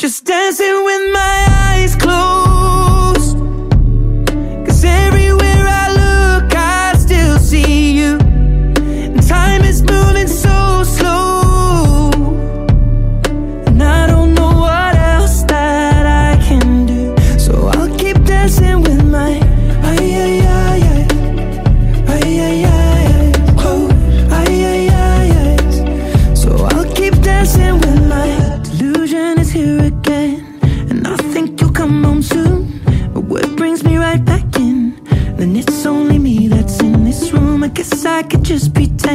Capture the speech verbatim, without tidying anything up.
just dancing with my eyes closed. 'Cause everywhere I look, I still see you. And time is moving so slow, and I don't know what else that I can do. So I'll keep dancing with my ay, ay, ay, ay, ay, ay, ay, close, ay, ay, ay, ay. So I'll keep dancing with my delusion is here again.